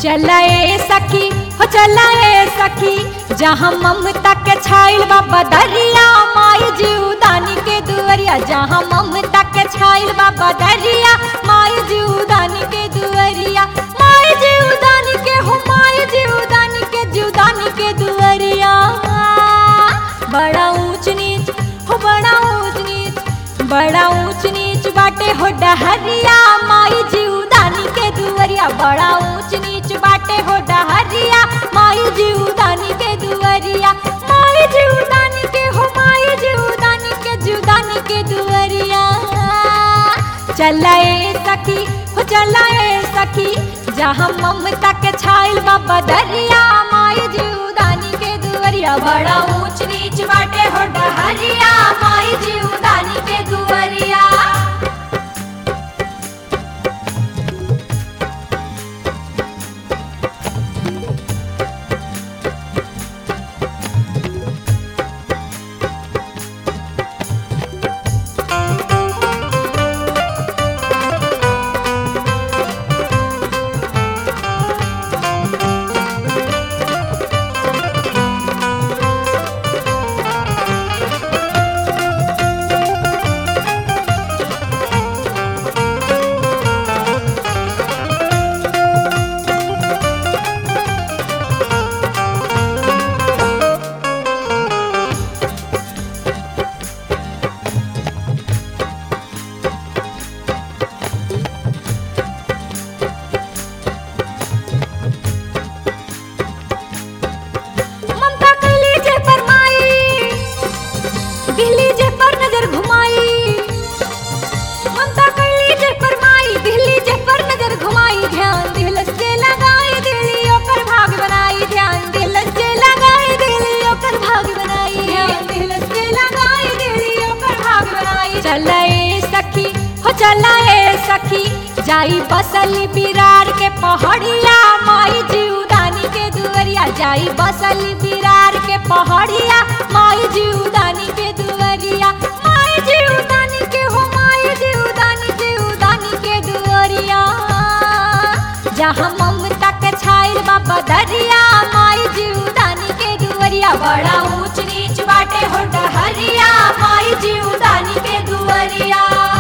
चलाए सखी हो चलाए सखी, जहाँ ममता के छाइल बाबा दरिया माई जीवदानी के दुआरिया, जहाँ ममता के छाइल बाबा दरिया माई जीवदानी के दुआरिया, माई जीवदानी के हो माई जीवदानी के जीवदानी के दुआरिया। बड़ा ऊंच नीच हो बड़ा ऊंच नीच, बड़ा ऊंच नीच बाटे हो डहरिया माई जीवदानी के दुआरिया, बड़ा ऊंच नीच बाटे हो डहरिया माई जीवदानी के दुआरिया, माई जीवदानी के हो माई जीवदानी के जीवदानी के दुआरिया। चलाए सखी हो चलाए सखी, जहाँ ममता के छाइल बाबा दरिया माई जीवदानी के दुआरिया, बड़ा ऊंच नीच बाटे हो डहरिया माई जीवदानी के दुआरिया। दिल्ली जे पर नजर घुमाई, ममता कैली जे पर माई, दिल्ली जे पर नजर घुमाई, ध्यान दिलस से लगाई दिल्ली ओकर भाग बनाई, ध्यान दिलस से लगाई दिल्ली ओकर भाग बनाई, ध्यान दिलस से लगाई दिल्ली ओकर भाग बनाई। चलाए सखी हो चलाए सखी, जाई बसली बिरार के पहाड़िया माई जीवदानी के दुआरिया, जाई बसली बिरार के पहाड़िया माई जीवदानी के दुआरिया, माई जीवदानी के हो माई जीवदानी जीवदानी के दुआरिया। जहाँ ममता के छाइल बाबा दरिया माई जीवदानी के दुआरिया, बड़ा ऊंच नीच बाटे हो डहरिया माई जीवदानी के दुआरिया।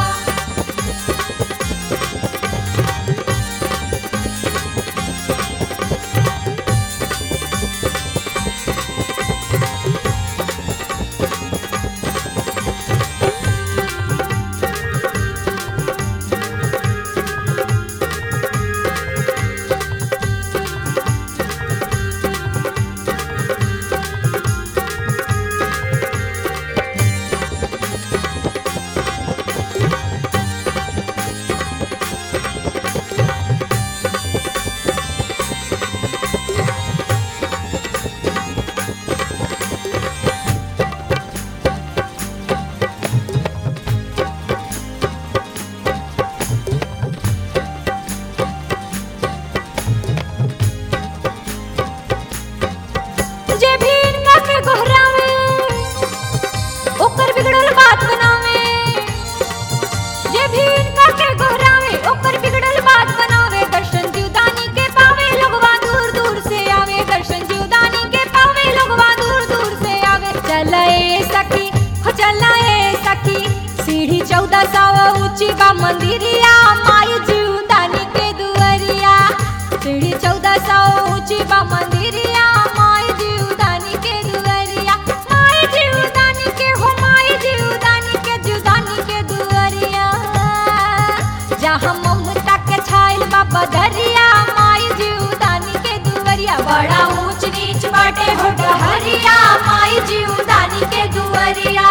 सीढ़ी 1400 ऊंची बा मंदिरिया माई जीवदानी के दुआरिया, सीढ़ी 1400 ऊंची बा मंदिरिया माई जीवदानी के दुआरिया, माई जीवदानी के हो माई जीवदानी के जीवदानी के दुआरिया। जहाँ ममता के छाइल बाबा दरिया माई जीवदानी के दुआरिया, बड़ा ऊंच नीच बाटे हो डहरिया माई जीवदानी के दुआरिया।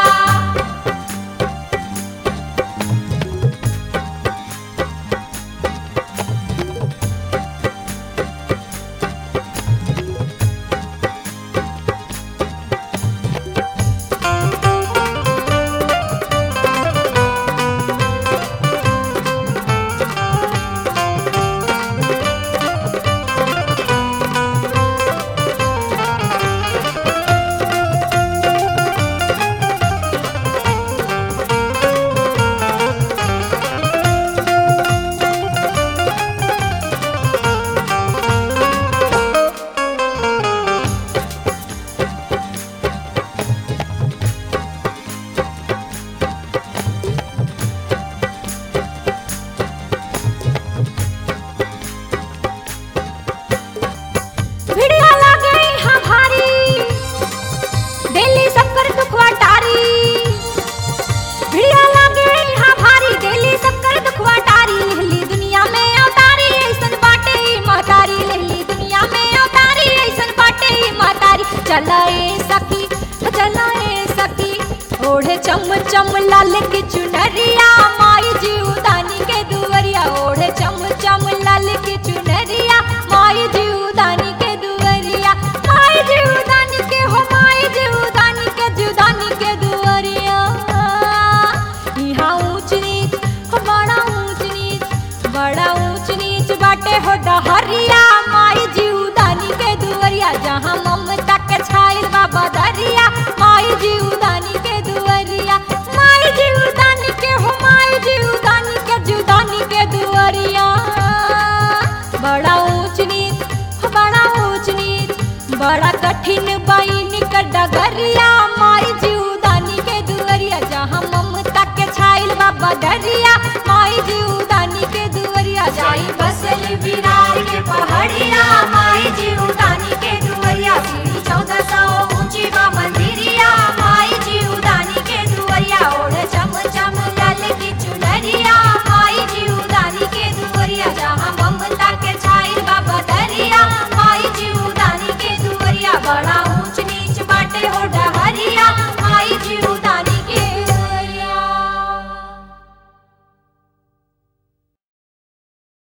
चलाए सखी चलाए सखी ओढ़े चम चम लाल की चुनरिया माई जीवदानी के दुवरिया ओढ़े चम चम लाल की चुनरिया माई जीवदानी के दुवरिया माई जीवदानी के हो माई जीवदानी के जीवदानी के दुवरिया यहाँ ऊंच नीच बड़ा ऊंच नीच बाटे हो डहरिया माई जीवदानी के दुवरिया जहाँ ममता के छाइल बाबा दरिया माई जीवदानी के दुवरिया माई जीवदानी के हो माई जीवदानी के जीवदानी के दुवरिया बड़ा ऊंच नीच बड़ा कठिन बाई निकट डगरिया माई जीवदानी के दुवरिया जहाँ ममता के छाइल बाबा दरिया माई जीवदानी के दुवरिया जाई बसल बिना